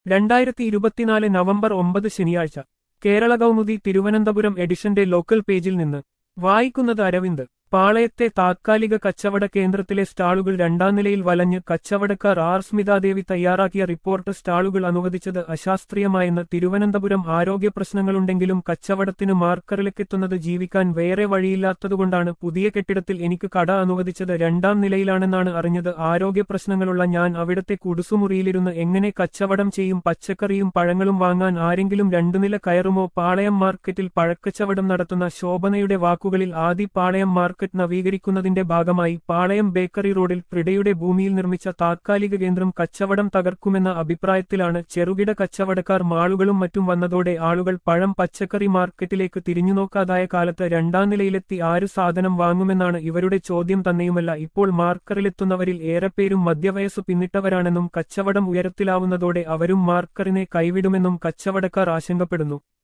2024 November 9 ശനിയാഴ്ച കേരള കൗമുദി തിരുവനന്തപുരം എഡിഷന്റെ local പേജിൽ നിന്ന് വായിക്കുന്നത് അരവിന്ദ്. പാളയത്തെ താത്കാലിക കച്ചവട കേന്ദ്രത്തിലെ സ്റ്റാളുകൾ രണ്ടാം നിലയിൽ വലഞ്ഞ് കച്ചവടക്കാർ ആർ. സ്മിതാദേവി തയ്യാറാക്കിയ റിപ്പോർട്ട്. സ്റ്റാളുകൾ അനുവദിച്ചത് അശാസ്ത്രീയമായെന്ന്. തിരുവനന്തപുരം ആരോഗ്യ പ്രശ്നങ്ങളുണ്ടെങ്കിലും കച്ചവടത്തിന് മാർക്കറിലേക്കെത്തുന്നത് ജീവിക്കാൻ വേറെ വഴിയില്ലാത്തതുകൊണ്ടാണ് പുതിയ കെട്ടിടത്തിൽ എനിക്ക് കട അനുവദിച്ചത്. രണ്ടാം നിലയിലാണെന്നാണ് അറിഞ്ഞത്. ആരോഗ്യ പ്രശ്നങ്ങളുള്ള ഞാൻ അവിടത്തെ കുടുസുമുറിയിലിരുന്ന് എങ്ങനെ കച്ചവടം ചെയ്യും? പച്ചക്കറിയും പഴങ്ങളും വാങ്ങാൻ ആരെങ്കിലും രണ്ടുനില കയറുമോ? പാളയം മാർക്കറ്റിൽ പഴക്കച്ചവടം നടത്തുന്ന ശോഭനയുടെ വാക്കുകളിൽ ആദി പാളയം മാർക്കറ്റ് നവീകരിക്കുന്നതിന്റെ ഭാഗമായി പാളയം ബേക്കറി റോഡിൽ പ്രിഡയുടെ ഭൂമിയിൽ നിർമ്മിച്ച താത്കാലിക കേന്ദ്രം കച്ചവടം തകർക്കുമെന്ന അഭിപ്രായത്തിലാണ്. ചെറുകിട കച്ചവടക്കാർ മാളുകളും മറ്റും വന്നതോടെ ആളുകൾ പഴം പച്ചക്കറി മാർക്കറ്റിലേക്ക് തിരിഞ്ഞുനോക്കാതായ കാലത്ത് രണ്ടാം നിലയിലെത്തി ആര് സാധനം വാങ്ങുമെന്നാണ് ഇവരുടെ ചോദ്യം. തന്നെയുമല്ല, ഇപ്പോൾ മാർക്കറിലെത്തുന്നവരിൽ ഏറെപ്പേരും മധ്യവയസ്സു പിന്നിട്ടവരാണെന്നും കച്ചവടം ഉയരത്തിലാവുന്നതോടെ അവരും മാർക്കറിനെ കൈവിടുമെന്നും കച്ചവടക്കാർ ആശങ്കപ്പെടുന്നു.